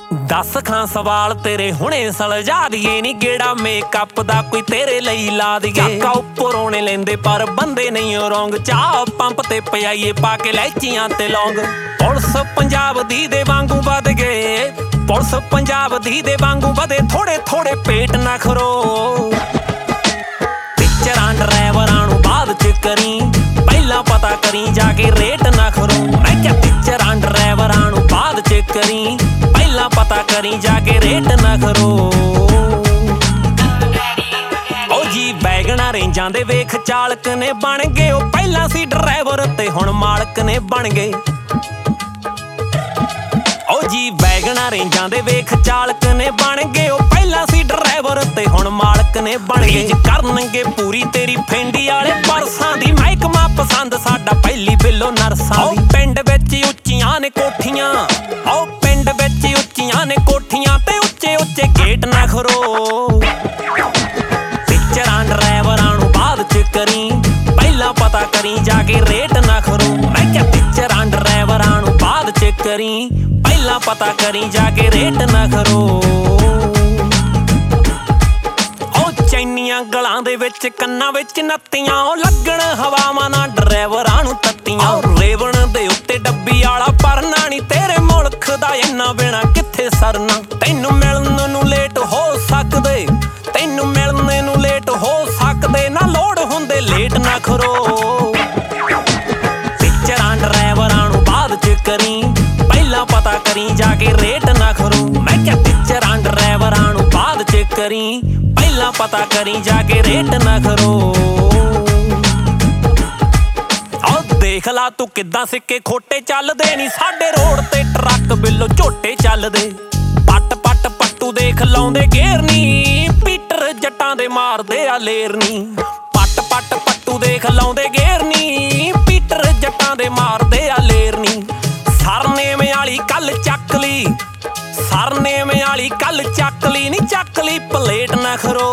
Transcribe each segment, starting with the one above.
दस खां सवाल तेरे हुणे सलझा दिए नी गेड़ा मेकअप दा कोई तेरे लई ला दिए काका उप्पर होने लेंदे पर बंदे नहीं रौंग चाह पंप ते पयाइए पाके लैचियां ते लौंग पुलिस पंजाब दी दे वांगू वध गए पुलिस पंजाब दी दे वांगू वधे थोड़े थोड़े पेट ना खरो पिक्चरां ड्राइवरां नूं बाद च करी पहला पता करी जाके रेट ना खरो मैं क्या पिक्चरां ड्राइवरां नूं बाद च करी पहला पता करी जाके रेट ना खरो ओ जी बैगना रेंजां दे वेख चालक ने बन गए ओ पहला सी ड्राइवर ते हुण मालक ने बन गए ओ जी बैगना रेंजां दे वेख चालक ने बन गए ओ पहला सी ड्राइवर ते हुण मालक ने बन गए करनगे पूरी तेरी फेंडी वाले परसां दी महकमा पसंद साडा पहली बिलो नरसां दी पिंड विच उच्चियां ने कोठियां ओ पिंड विच उच्चियां ने कोठियां ते उच्चे उच्चे गेट ना खरो पिक्चरां ड्राइवरां नूं बाद च करी पहला पता करी जाके रेट ना खरो मैं क्या पिक्चरां ड्राइवरां नूं बाद च करी पहला पता करी जाके रेट ना खरो चैनियां गलां दे विच कन्नां विच नत्तियां ओ लगण हवावां नाल ड्राइवरां नूं तत्तियां रेवण दे उत्ते डब्बी वाला परना नी तेरे मुल्क दा इन्ना बिना कित्थे सरना तैनूं मिलण नूं लेट हो सकदे तैनूं मिलणे नूं लेट हो सकदे ना लोड़ हुंदे लेट ना खरो पिक्चरां ड्राइवरां नूं बाद च करी पहला पता करी जाके रेट ना खरो मैं क्या पिक्चरां ड्राइवरां नूं बाद च करी पहला पता करी जाके रेट ना खरो देख ला तू किद्दां सिक्के खोटे चलदे नी साडे रोड ते ट्रक बिल्लो झोटे चलदे पट पट पट्टू देख लाउंदे गेर नी पीटर जट्टां दे मारदे आ लेर नी पट पट पट्टू देख लाउंदे गेर नी पीटर जट्टां दे मारदे आ लेर नी सरनेम वाली कल चक ली सरनेम वाली कल चक ली नी चक ली प्लेट ना खरो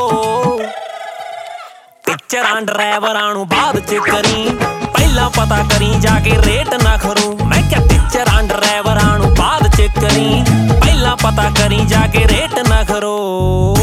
पिक्चरां ड्राइवरां नूं बाद च करी पहला पता करी जाके रेट ना खरो मैं क्या पिक्चरां ड्राइवरां नूं बाद च करी पहला पता करी जाके रेट ना खरो।